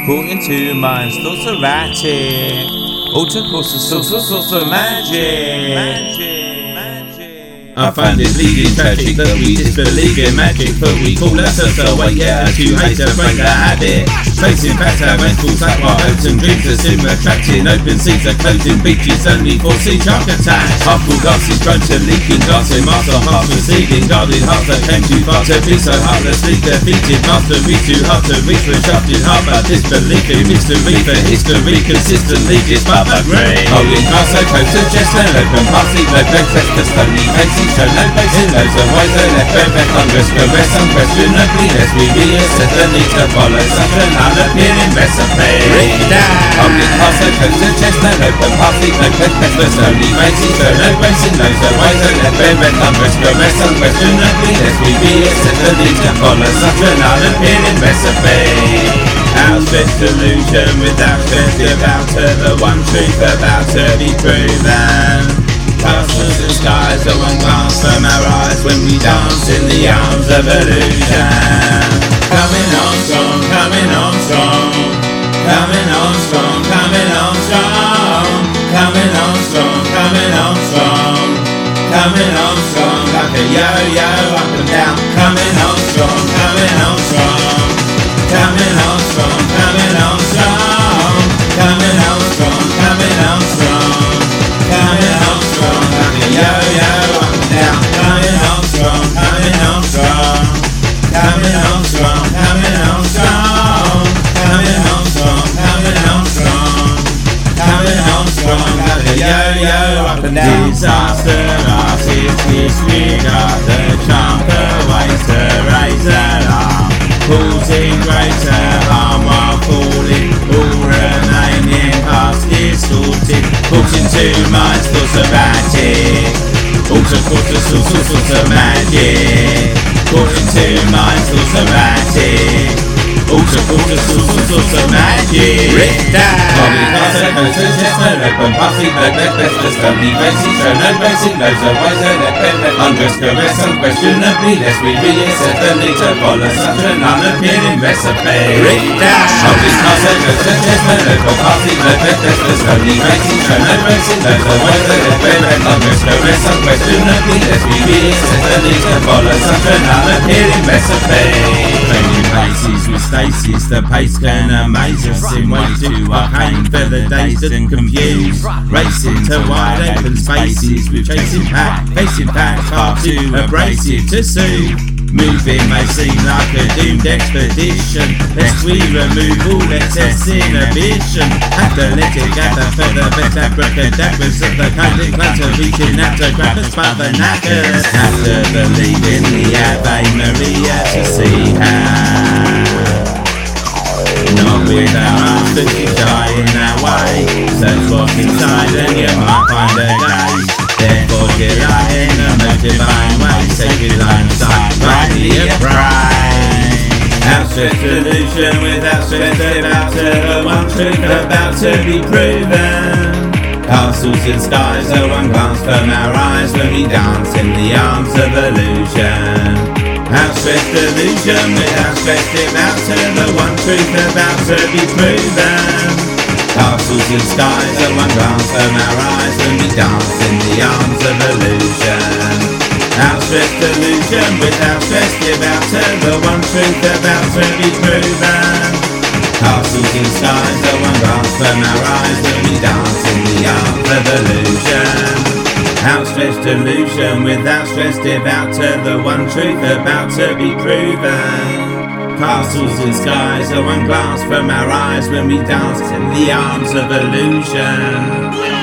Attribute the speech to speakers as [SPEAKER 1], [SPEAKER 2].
[SPEAKER 1] Caught in two minds, thoughts erratic. Ultra course of magic.
[SPEAKER 2] I find it bleeding tragic that we disbelieve in magic, but we call ourselves awake, yeah, to hate to break the habit. Facing facts, our ankles up, our hopes and dreams are soon retracting. Open seas are closing beaches, only foresee shark attacks. Half full glasses prone to leaking, glass in Mars on half receding. Guarded hearts that came too far to be so heartlessly defeated. Mastery too hard to reach, we're shafted hard by disbelief in mystery. For history consistently just Baba Green. Holding glass so close to chest and open parsley, low blood test the slowly pacing. Show no facing, loads of wiser, left back, Congress, caress, unquestionably, lest we reassess the need to follow such an unappealing recipe. Holding past so close to chest, no open parsley, no test, the slowly pacing. Show no facing, loads of wiser, left back, Congress, caress, unquestionably, lest we reassess the need to follow such an unappealing recipe. Outstretched illusion without strength, about to the one truth about to be proven. Castles and skies are one glance from our eyes when we dance in the arms of illusion. Coming on strong, coming on strong, coming on strong, coming on strong, coming on strong, coming on strong, coming on strong, like a yo-yo up and down. Coming on strong, coming on strong, coming on strong, coming on strong, coming on strong, coming on strong, coming on strong, like a yo-yo up and down. Coming on strong, coming on strong, coming on strong, coming on strong, coming on strong, coming on strong, coming on strong, like a yo-yo up and down. Disaster artists disregard the sharper ways to raise alarm, causing greater harm while falling, all remaining past distorted. Caught in two minds, thoughts erratic. Also caught us all sorts of magic. Caught in two minds, thoughts erratic. Also caught us all sorts of magic. Holding past so close to chest, no open parsley, no best, the stony facing. Show no facing, loads of wiser, left bent, undress, caress, unquestionably, lest we reassess the need to follow such an unappealing recipe. Holding past so close to chest, no open parsley, no best, the stony facing. Show no facing, loads of wiser, left bent, undress, caress, unquestionably, lest we reassess the need to follow such an unappealing recipe. Training paces with stasis, the pace can amaze us in ways too arcane for the dazed and confused. Racing to wide open spaces with chasing pack, facing facts far too abrasive to soothe. Moving may seem like a doomed expedition, lest we remove all excess inhibition. Athletic gather for the best abracadabras of the coding clans of reaching out to grab us by the knackers. Have to believe in the Ave Maria to see how. Not with our arms that you die in that way. Search what's inside and you might find a day. Therefore delight in the most divine way. Sacred line of sight, rightly upright. Outstretched illusion with outstretched about to the one truth about to be proven. Castles and skies are one glance from our eyes when we dance in the arms of illusion. Outstretched illusion with outstretched about to the one truth about to be proven. Castles and skies are one glance from our eyes when we dance in the arms of illusion. Outstretched illusion with outstretched about to the one truth about to be proven. Castles and skies are one glance from our eyes when we dance in the arms of illusion. Outstretched illusion with outstretched about to the one truth about to be proven. Castles and skies are one glance from our eyes when we dance in the arms of illusion.